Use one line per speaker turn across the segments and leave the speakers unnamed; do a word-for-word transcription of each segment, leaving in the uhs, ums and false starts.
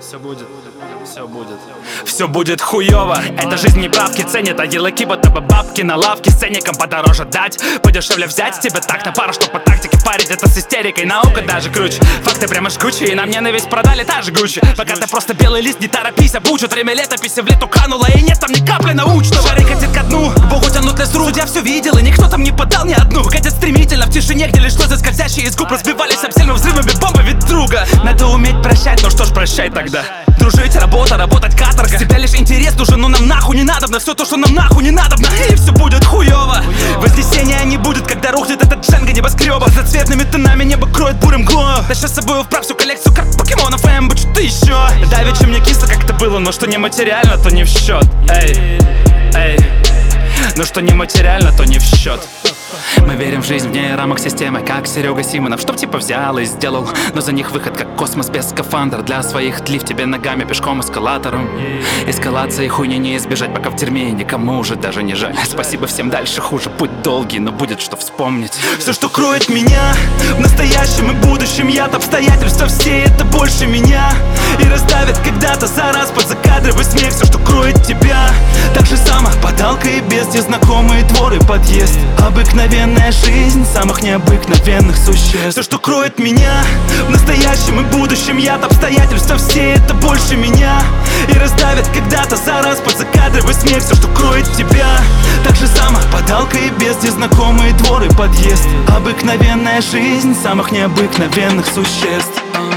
Все будет, все будет.
Все будет хуёво, это жизнь не правки ценит, а елаки будто бы бабки на лавке. С ценником подороже дать, подешевле взять тебе так на пару, чтоб по тактике парить. Это с истерикой, наука даже круче. Факты прямо жгучие, нам ненависть продали та же Гуччи. Пока ты просто белый лист, не торопись, обучат. Время летописи в лету кануло, и нет там ни капли научного. Шары катит ко дну, Богу тянут лес рук. Я все видел, и никто там не подал ни одну. Катят стремительно в тишине, где лишь слезы скользящие из губ разбивались об сильными взрывами бомбы ведь друга. Надо уметь прощать, ну что ж, прощай тогда. Дружить, работа, работать, каторга. С тебя лишь интерес нужен, но нам нахуй не надобно. Все то, что нам нахуй не надобно, и все будет хуёво. Вознесения не будет, когда рухнет этот дженга небоскреба. За цветными тонами небо кроет бурым глоем. Тащу с собой вправ всю коллекцию карт покемонов, эм, что-то еще. Давеча мне кисло, как это было, но что нематериально, то не в счет. Эй, эй, но что нематериально, то не в счет. Мы верим в жизнь вне рамок системы, как Серега Симонов, чтоб типа взял и сделал. Но за них выход как космос без скафандра. Для своих тлив тебе ногами пешком эскалатором. Эскалации хуйни не избежать, пока в тюрьме никому уже даже не жаль. Спасибо всем, дальше хуже, путь долгий, но будет что вспомнить. Все, что кроет меня в настоящем и будущем, яд обстоятельства все, это больше меня. И раздавит когда-то за раз под закадровый смех. Все, что кроет тебя, так же само подалка и без незнакомые дворы, подъезд. Обыкновенная жизнь самых необыкновенных существ. Все, что кроет меня в настоящем и будущем, яд обстоятельства все, это больше меня. И раздавит когда-то за раз под закадровый смех. Все, что кроет тебя, так же само подалка и без незнакомые дворы, подъезд. Обыкновенная жизнь самых необыкновенных существ.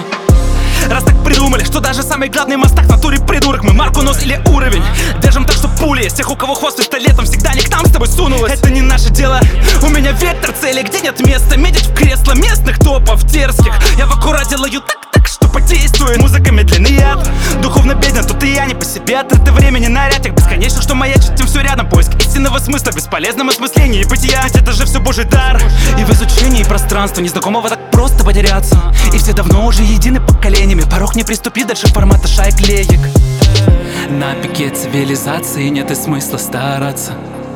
Раз так придумали, что даже самый главный мастак в натуре придурок. Мы марку, нос или уровень держим так, что пули из тех, у кого хвост пистолетом всегда не к нам с тобой сунулась. Это не наше дело, у меня вектор цели, где нет места медить в кресло местных топов дерзких. Я в аккурате лаю так, так, что подействует. Музыка медленный яд, духовно беден, тут и я не по себе. Отрыто времени на рядях бесконечно, что маячит, тем все рядом. Поиск истинного смысла в бесполезном осмыслении бытия. Ведь это же все божий дар. И в изучении пространства незнакомого так просто потеряться. И все давно уже едины поколениями. Порог не приступи дальше формата шайклеек. На пике цивилизации нет и смысла стараться.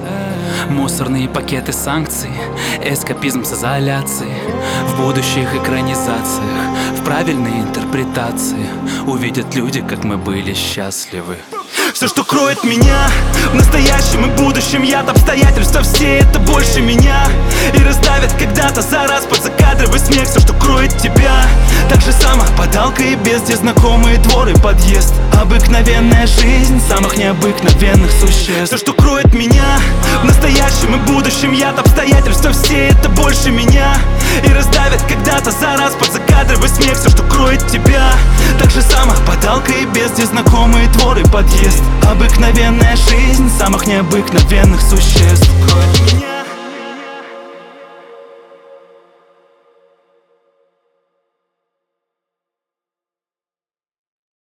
Мусорные пакеты санкций, эскапизм с изоляцией. В будущих экранизациях, в правильной интерпретации увидят люди, как мы были счастливы. Все, что кроет меня в настоящем и будущем, яд обстоятельства все, это больше меня. И раздавит когда-то за раз под закадровый смех. Все, что кроет тебя, так же само подалка и без незнакомые дворы, подъезд. Обыкновенная жизнь самых необыкновенных существ. Все, что кроет меня в настоящем и будущем, яд обстоятельства все, это больше меня. И раздавит когда-то за раз под закадровый смех. Все, что кроет тебя, так же само подалка и без незнакомые дворы, подъезд. Обыкновенная жизнь самых необыкновенных существ. Кроет меня.